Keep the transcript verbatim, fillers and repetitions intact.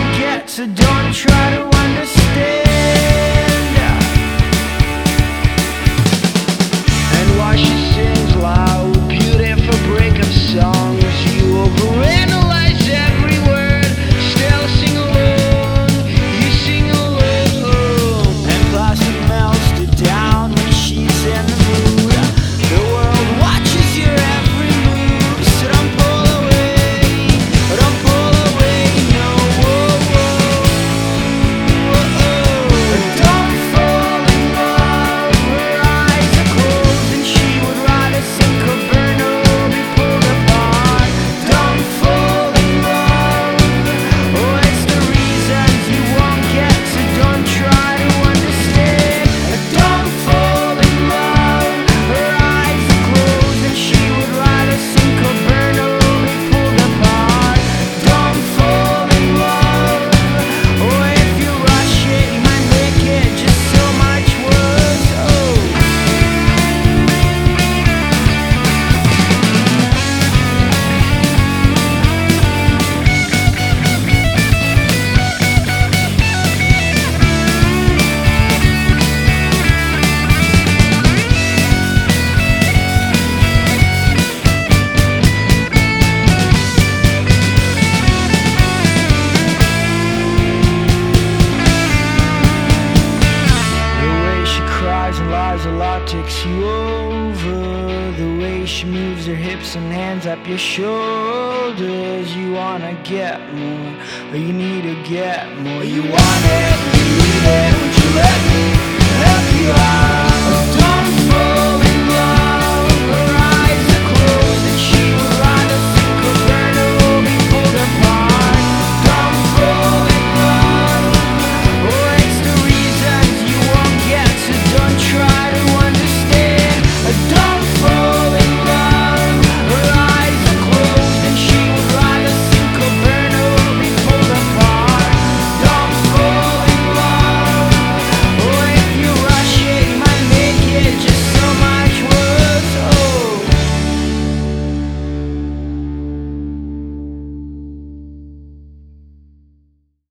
won't get, so don't try to understand. And while she sings loud, beautiful breakup songs, you overanalyze every word, still sing along, you sing along. And plastic melts you down when she's in the mood. The world watches your every move, so don't pull away, don't pull away, no. Whoa, whoa, whoa. Don't fall in love, her eyes are closed, and she would rather sink or burn or be pulled apart. Don't fall in love, oh, it's the reasons you won't get, so don't try to understand. Don't fall in love, her eyes are closed, and she would rather sink or burn or be pulled apart. Don't fall in love, oh, if you rush it, you might make it just so much worse. Oh. The way she cries and lies a lot takes you over. The way she moves her hips and hands up your shoulders. You wanna get more, or you need to get more. You want it, you need it, won't you let me help you out?